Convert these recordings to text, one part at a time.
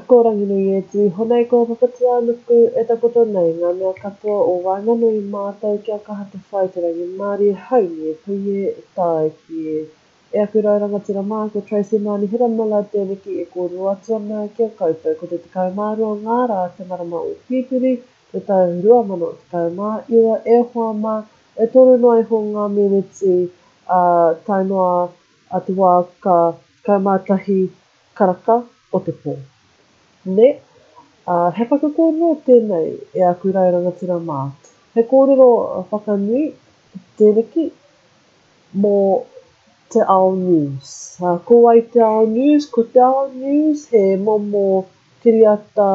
Ko rangi nui e tui honei ko papatua nuku e takoto nei ngā mea katoa o wainganui mātou kia kaha te whai te rangi Māori e haumi e pui e tāe ki e. E aku rai rangatira mā ko Tracy Mani Hiramala tēnei ki e kōrero atu ana kia koutou ko te tekau mā rua ngā rā te marama o Pipiri, te tau 2012 e hoa mā e toru noa e ho ngā miniti tainoa atu wā ka kaumātahi karaka o te pō. Ne, he whakakōrero tēnei e aku rai rangatira mā. He kōrero whakanui tēnei ki mō te Ao News. Ko ai te Ao News, ko te Ao News he momo kiriata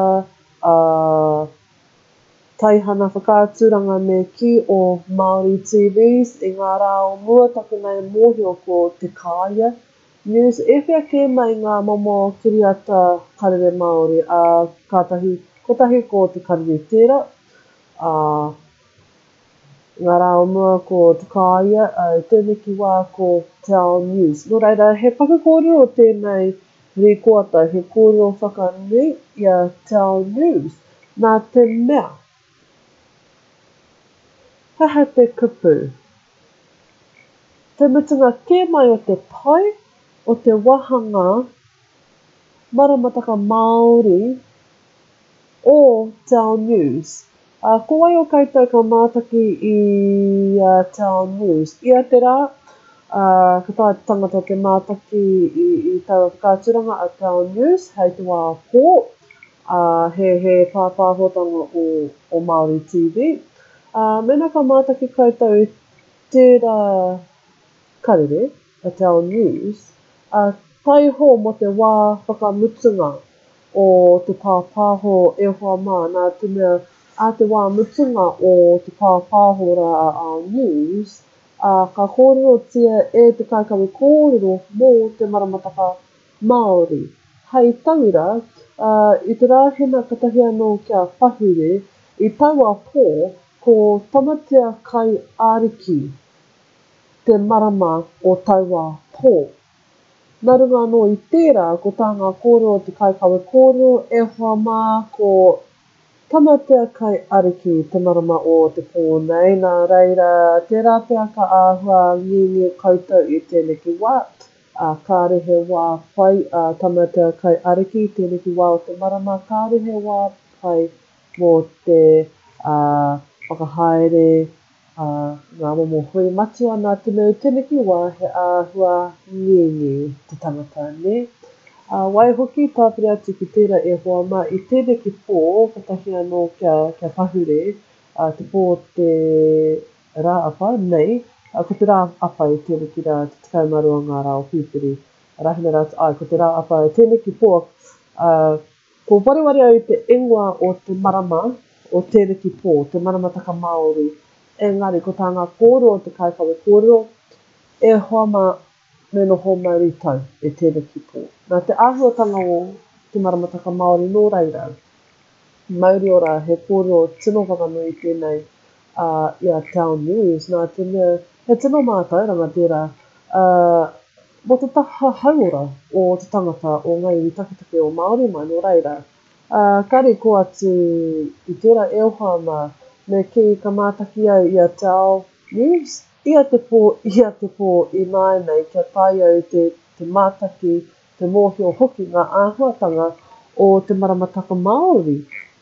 taihana whakaaturanga me ki o Māori TVs i ngā rā o mua taku nei mōhio ko te Kāia News. E whia kē mai ngā momo kiriata karere Māori ko tahi ko te karere tērā, ngā rā o mua ko te Kāia, tēnei ki wā ko te Ao News. Nō reira, he whakakōrero tēnei rīkoata, he kōrero whakanui i a te Ao News. Nā te mea, haha te kupu. Te mutunga kē mai o te pai, o te wahanga, maramataka Māori o te Ao News. Ko ai o koutou ka mātaki i te Ao News. Ia te rā, ka tae te tangata ke mātaki i taua whakaaturanga a te Ao News, hei te wā pō, he pāpāhotanga o Māori TV. Mena ka mātaki koutou i tērā karere, a te Ao News, tai ho mo te wā whakamutunga o te pāpāho e hoa mā, nā te mea a te wā mutunga o te pāpāho rā a Ao News, ka kōrero tia e te kaikawe kōrero mō te maramataka Māori. Hei tauira, i te rāhina katahi anō kia whahure, i taua pō ko tamatea kai ariki te marama o taua pō. Nā runga anō i tērā, ko tā ngā kōrero te kaikawe kōrero, e hoa mā ko tamatea kai ariki te marama o te pō nei. Nā reira, tērā pēr ka āhua ngiingi koutou i tēnei ki wā. Kārehe wā pai tamatea kai ariki, tēnei ki wā o te marama, kārehe wā pai mō te whakahaere, ngā momo hui matua, nā te mea tēnei ki wā he āhua ngiingi te tangata ne. Wai hoki tāpiri atu ki tērā e hoa mā i tēnei ki pō, katahi anō kia whahure, te pō te rā apa nei, ko te rā apa i tēnei ki rā te tekau marua ngā rā o Pipiri. Rahina rā ko te rā apa i tēnei ki pō, ko wareware au te ingoa o te marama o tēnei ki pō, te maramataka Māori. Engari, ko tā ngā kōrero o te kaikawe kōrero, e hoa mā me noho mauri tau e tēnei ki pō. Nā te āhuatanga o te maramataka Māori nō reira, Māori ora he kōrero tino whakanui tēnei i a te Ao News, nā te mea, he tino mātauranga tērā, mo te taha hauora o te tangata o ngai i taketake o Māori mai nō reira. Kari ko atu i tērā e hoa mā, me ki ka mātaki au i a te Ao News, ia te pō i mai nei kia tai au te mātaki, te mōhio hoki ngā āhuatanga o te maramataka Māori.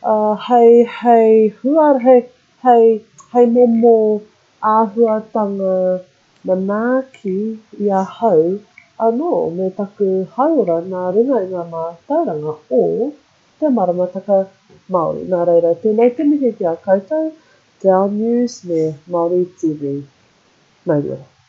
Hei momo āhuatanga manaaki i a hau, anō me taku hauora nā runga i ngā mātauranga o te maramataka Māori. Nā reira, tēnei te mihi ki a koutou, te Ao News me Māori TV. Mai ora.